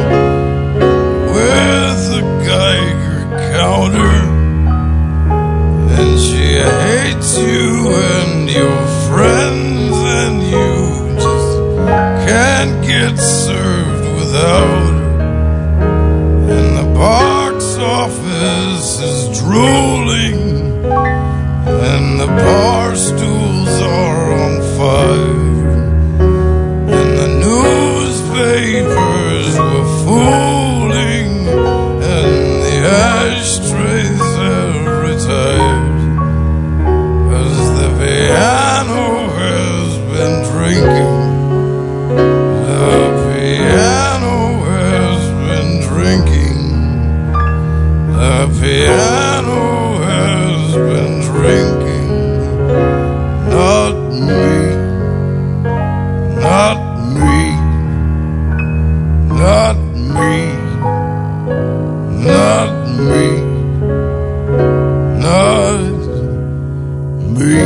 with a Geiger counter. And she hates you and your friends, and you just can't get served without her. And the box office is drooling. And the bar stools are on fire. And the newspapers were fooling. And the ashtrays have retired. 'Cause the piano has been drinking. The piano has been drinking. The piano has been drinking. Not me. Not me. Not me. Not me. Not me.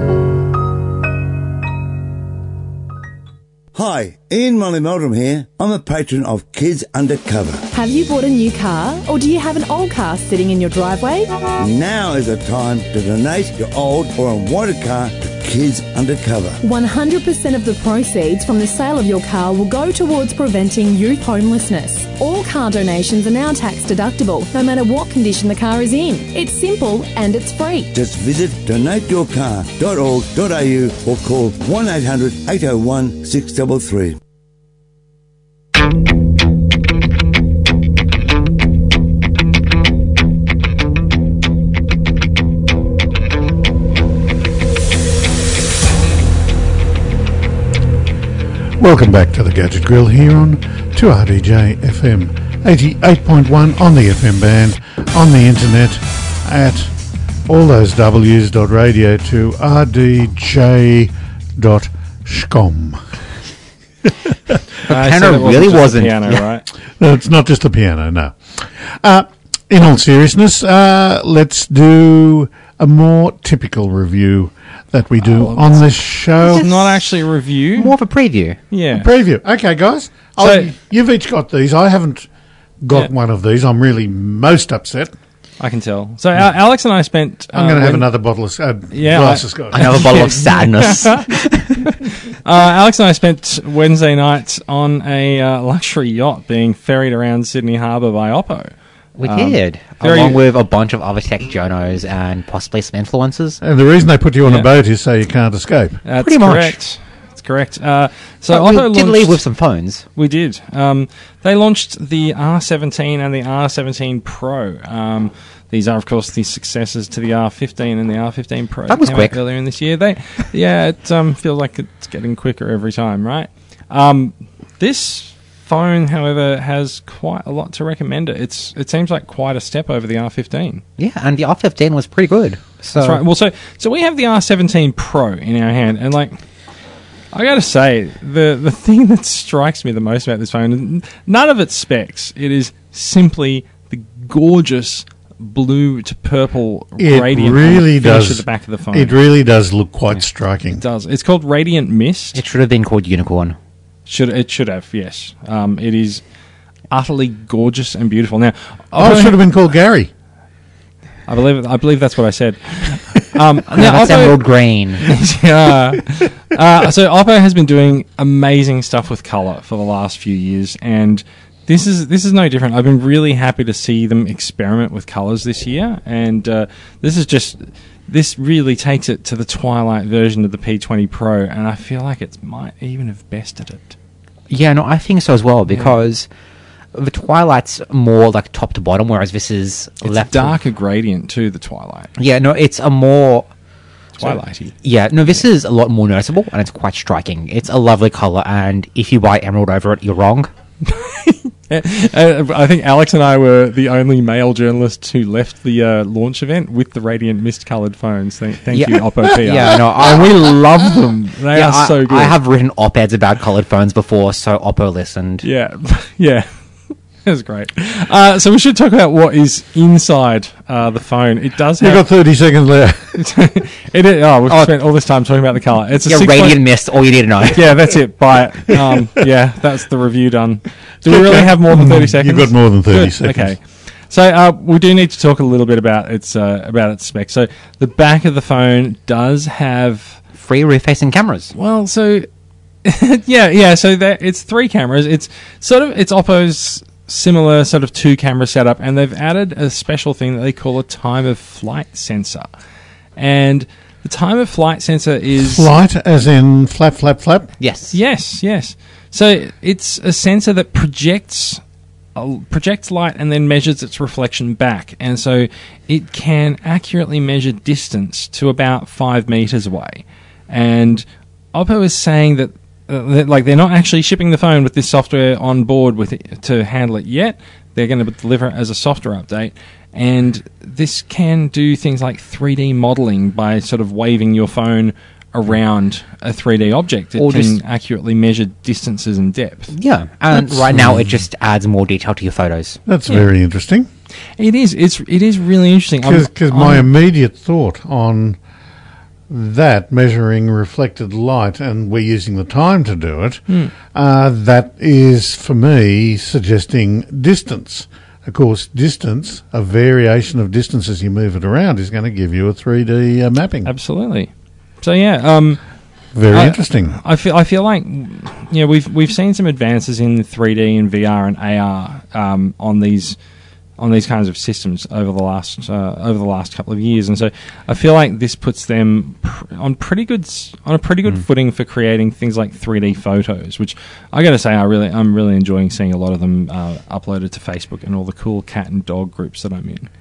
Hi, Ian Molly Meldrum here. I'm a patron of Kids Undercover. Have you bought a new car, or do you have an old car sitting in your driveway? Now is the time to donate your old or unwanted car to Kids Undercover. one hundred percent of the proceeds from the sale of your car will go towards preventing youth homelessness. All car donations are now tax deductible, no matter what condition the car is in. It's simple and it's free. Just visit donate your car dot org dot a u or call one eight hundred eight oh one six three three. Welcome back to the Gadget Grill here on two R D J F M eighty-eight point one on the F M band, on the internet at all those W's dot radio to R D J dot scom. The piano really wasn't. Piano, Yeah. right? No, it's not just a piano, no. Uh, in all seriousness, uh, let's do a more typical review that we do Oh, on this show. It's not actually a review. More of a preview. Yeah. Preview. Okay, guys. So- Oh, you've each got these. I haven't got Yeah. one of these. I'm really most upset. I can tell. So uh, Alex and I spent. I'm going to uh, have when- another bottle of uh, Yeah, glass I- of scotch. Another bottle of sadness. uh, Alex and I spent Wednesday night on a uh, luxury yacht being ferried around Sydney Harbour by Oppo. We Um, did, very- along with a bunch of other tech journos and possibly some influencers. And the reason they put you on Yeah. a boat is so you can't escape. That's Pretty much. correct. That's correct. Uh, so But we Oppo did launched- leave with some phones. We did. Um, they launched the R seventeen and the R seventeen Pro. Um, these are, of course, the successors to the R fifteen and the R fifteen Pro. That was came quick. out earlier in this year. They, yeah, it um, feels like it's getting quicker every time, right? Um, this phone, however, has quite a lot to recommend it. It's it seems like quite a step over the R fifteen. Yeah, and the R fifteen was pretty good. So That's right. Well, so so we have the R seventeen Pro in our hand, and like, I got to say, the the thing that strikes me the most about this phone, none of its specs. It is simply the gorgeous blue to purple It radiant really finish does. at the back of the phone. It really does look quite striking. It does. It's called Radiant Mist. it should have been called Unicorn. Should it should have? Yes. Um, it is utterly gorgeous and beautiful. Now, Oh, it should have been called Gary. I believe I believe that's what I said. Um, Now, now, that's Oppo- emerald green. yeah. Uh, so Oppo has been doing amazing stuff with color for the last few years, and this is this is no different. I've been really happy to see them experiment with colors this year, and uh, this is just this really takes it to the twilight version of the P twenty Pro, and I feel like it might even have bested it. Yeah, no, I think so as well, because the Twilight's more like top to bottom, whereas this is It's left a darker gradient to the twilight, Yeah, no, it's a more twilighty. Yeah, no, this is a lot more noticeable, and it's quite striking. It's a lovely color, and if you buy emerald over it, you're wrong. Uh, I think Alex and I were the only male journalists who left the uh, launch event with the Radiant Mist-coloured phones. Thank, thank Yeah. you, Oppo P R. Yeah, no, I- and we love them. They yeah, are I, so good. I have written op-eds about colored phones before, so Oppo listened. Yeah, yeah. That was great. Uh, so we should talk about what is inside uh, the phone. It does You've have... got thirty seconds left. it is, oh, we've Oh. spent all this time talking about the colour. It's a Yeah, six Radiant point- Mist, all you need to know. Yeah, that's it. Buy it. Um, yeah, that's the review done. Do we really have more than thirty seconds? You've got more than thirty Good. seconds. Okay. So uh, we do need to talk a little bit about its uh, about its specs. So the back of the phone does have Free rear-facing cameras. well, so yeah, yeah. So that it's three cameras. It's sort of it's Oppo's similar sort of two camera setup, and they've added a special thing that they call a time of flight sensor. And the time of flight sensor is Flight, as in flap, flap, flap. Yes. Yes, yes. So it's a sensor that projects uh, projects light and then measures its reflection back, and so it can accurately measure distance to about five meters away. And Oppo is saying that, uh, that like they're not actually shipping the phone with this software on board with it to handle it yet. They're going to deliver it as a software update. And this can do things like three D modeling by sort of waving your phone around a three D object. It Or can just- accurately measure distances and depth. Yeah, and That's- right now it just adds more detail to your photos. That's Yeah. very interesting. It is. It's. It is really interesting. I'm- Because my I'm- immediate thought on that, measuring reflected light, and we're using the time to do it, Hmm. uh, that is, for me, suggesting distance. Of course, distance, a variation of distance as you move it around, is going to give you a three D uh, mapping. absolutely. So yeah. Um, Very I- interesting. I feel. I feel like, yeah, we've we've seen some advances in three D and V R and A R um, on these on these kinds of systems over the last uh, over the last couple of years, and so I feel like this puts them pr- on pretty good s- on a pretty good Mm. footing for creating things like three D photos, which I got to say I really I'm really enjoying seeing a lot of them uh, uploaded to Facebook and all the cool cat and dog groups that I'm in.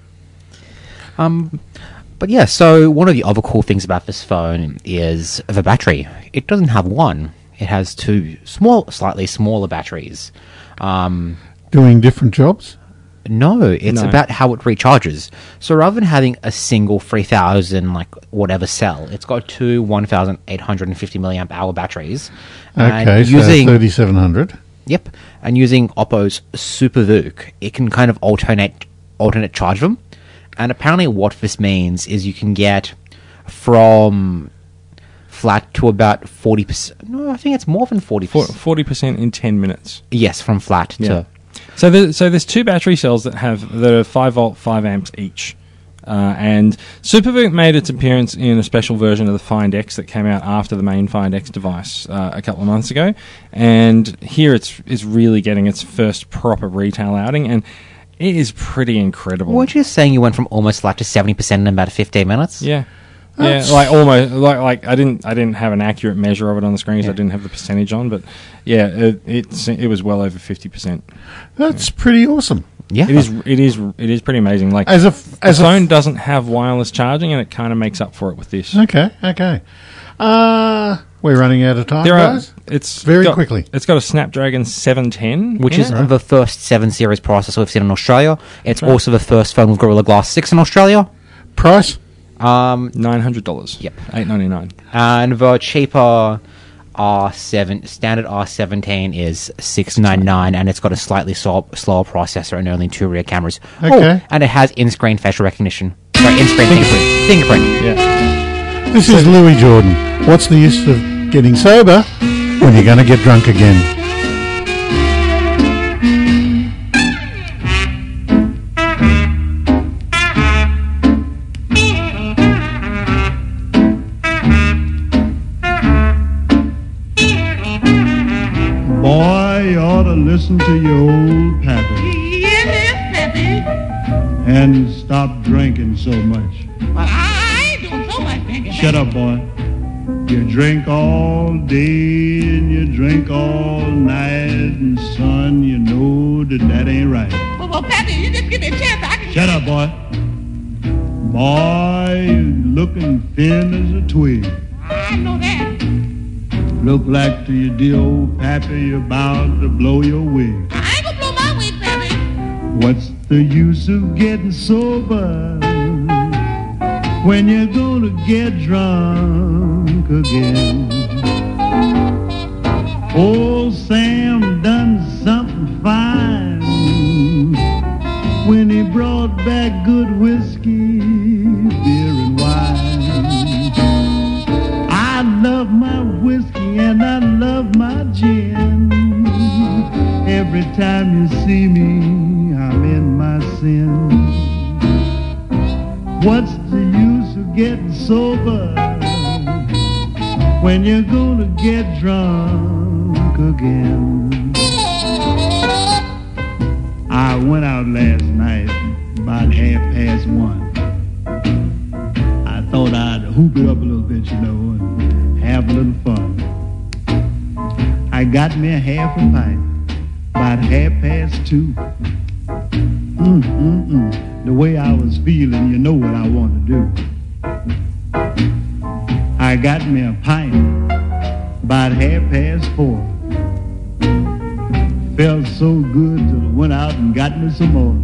Um, but yeah, so one of the other cool things about this phone is the battery. It doesn't have one; it has two small, slightly smaller batteries. Um, Doing different jobs? No, it's No. about how it recharges. So rather than having a single three thousand, like, whatever cell, it's got two one thousand eight hundred fifty milliamp hour batteries. And Okay, so using, thirty-seven hundred. Yep, and using Oppo's Super V U C, it can kind of alternate alternate charge them. And apparently what this means is you can get from flat to about forty percent. No, I think it's more than forty percent. Forty percent in ten minutes. Yes, from flat Yeah. to... So, there, so there's two battery cells that have that are five volt, five amps each, uh, and Super V U C made its appearance in a special version of the Find X that came out after the main Find X device uh, a couple of months ago, and here it's is really getting its first proper retail outing, and It is pretty incredible. Weren't you saying you went from almost flat to seventy percent in about fifteen minutes? Yeah. That's- Yeah, like almost like like I didn't I didn't have an accurate measure of it on the screen because Yeah. I didn't have the percentage on, but yeah, it it's, it was well over fifty percent. That's pretty awesome. Yeah. It is it is it is pretty amazing. Like As a f- the as a f- phone doesn't have wireless charging, and it kind of makes up for it with this. Okay, okay. Uh, we're running out of time, There are guys. it's Very got- quickly. It's got a Snapdragon seven ten, Which in is it. the first seven series processor we've seen in Australia. It's Right. also the first phone with Gorilla Glass six in Australia. Price? Um, nine hundred dollars. Yep. eight ninety nine. and the cheaper R seven standard R seventeen is six ninety nine, and it's got a slightly slow, slower processor and only two rear cameras. Okay. Oh, and it has in-screen facial recognition. Sorry, in-screen fingerprint. Fingerprint. Yeah. This is Louis Jordan. What's the use of getting sober when you're going to get drunk again? Boy, you ought to listen to your old pappy Yes, Pappy. and stop drinking so much. But I ain't doing so much drinking. Shut up, boy. You drink all day and you drink all night, and son, you know that that ain't right. Well, well, Pappy, you just give me a chance. I can. Shut up, boy. Boy, you looking thin as a twig. I know that. Look like to your dear old pappy you're about to blow your wig. I ain't gonna blow my wig, Pappy. What's the use of getting sober when you're gonna get drunk again? Old Sam done something fine when he brought back good whiskey, beer and wine. I love my whiskey and I love my gin. Every time you see me, I'm in my sin. What's the use of getting sober when you're gonna get drunk again? I went out last night about half past one. I thought I'd hoop it up a little bit, you know, and have a little fun. I got me a half a pint about half past two. Mm, mm, mm. The way I was feeling, you know what I want to do. I got me a pint about half past four. Felt so good till I went out and got me some more.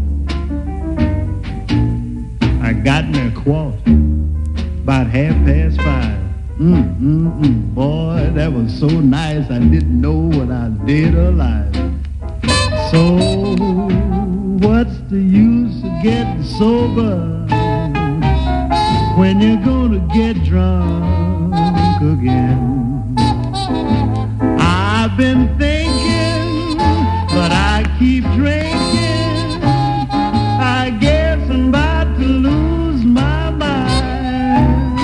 I got me a quart about half past five. Mm, mm, mm. Boy, that was so nice, I didn't know what I did alive. So, what's the use of getting sober when you're gonna get drunk again? I've been thinking, but I keep drinking. I guess I'm about to lose my mind.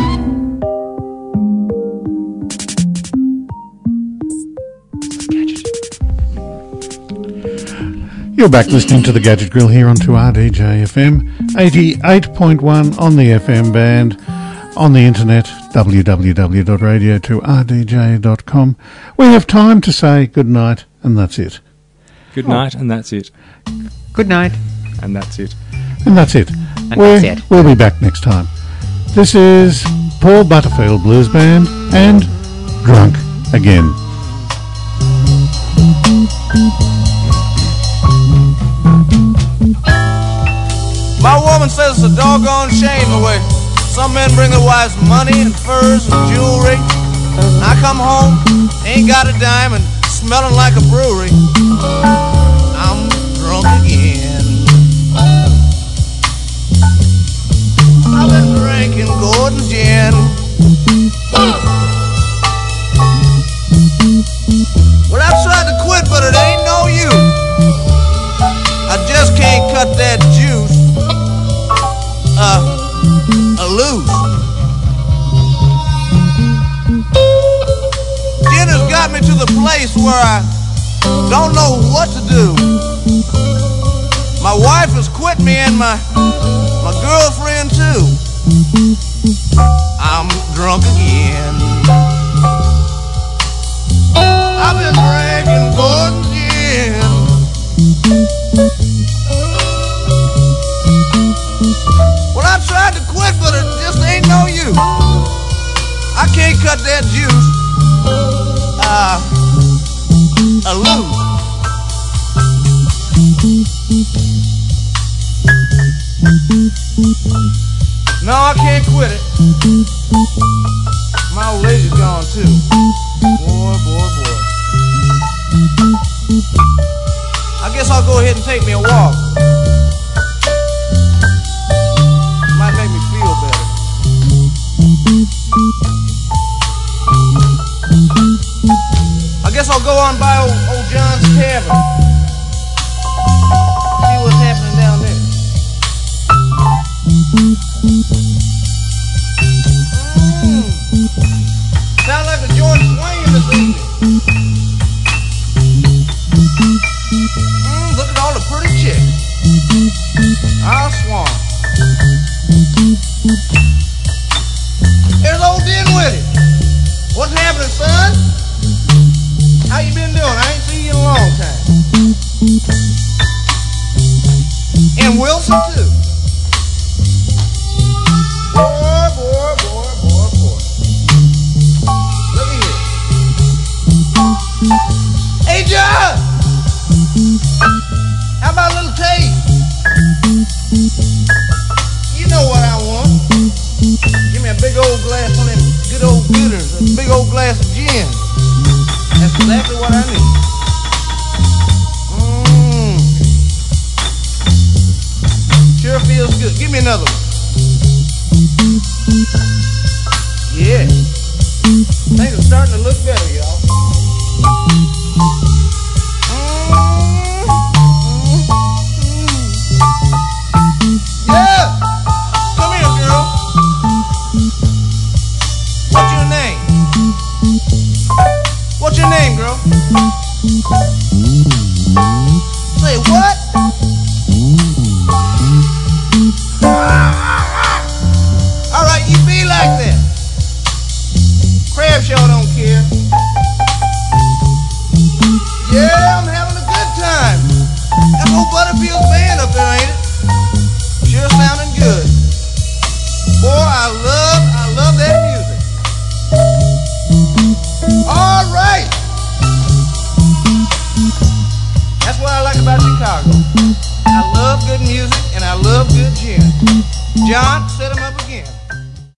You're back listening to the Gadget Grill here on two R D J F M, eighty-eight point one on the F M band, on the internet, w w w dot radio two r d j dot com. We have time to say good night, and that's it. Good night, and that's it. Good night. And that's it. And that's it. And We're- that's it. We'll be back next time. This is Paul Butterfield Blues Band and Drunk Again. My woman says it's a doggone shame the way some men bring their wives money and furs and jewelry. And I come home, ain't got a dime, and smelling like a brewery. I'm drunk again. I've been drinking Gordon's gin. Well, I tried to quit, but it ain't no use. I just can't cut that juice. Uh, a loose. Dinner's got me to the place where I don't know what to do. My wife has quit me and my my girlfriend too. I'm drunk again. I've been drinking Gordon's gin. Well, I tried to quit, but it just ain't no use. I can't cut that juice. Uh, a loose. No, I can't quit it. My old lady's gone too. Boy, boy, boy. I guess I'll go ahead and take me a walk. Might make me feel better. I guess I'll go on by old, old John's Tavern. See what's happening down there. Mm. Sound like a joint swinging this evening. Mm, look at all the pretty chicks. I'll swan. Here's old Dinwiddie. What's happening, son? How you been doing? I ain't seen you in a long time. And Wilson, too. Boy, boy, boy, boy, boy. Look at here. Hey, John! How about a little taste? You know what I want. Give me a big old glass, one of them good old gooders, a big old glass of gin. That's exactly what I need. Mmm. Sure feels good. Give me another one. Yeah. Things are starting to look better, y'all. Yeah! Come here, girl. What's your name? What's your name, girl? Say what? All right, you be like that. Crab Shaw don't care. Yeah, I'm having a good time. That old Butterfield's band up there, ain't it? Sure sounding good. Boy, I love, I love that music. All right. That's what I like about Chicago. I love good music and I love good gin. John, set him up again.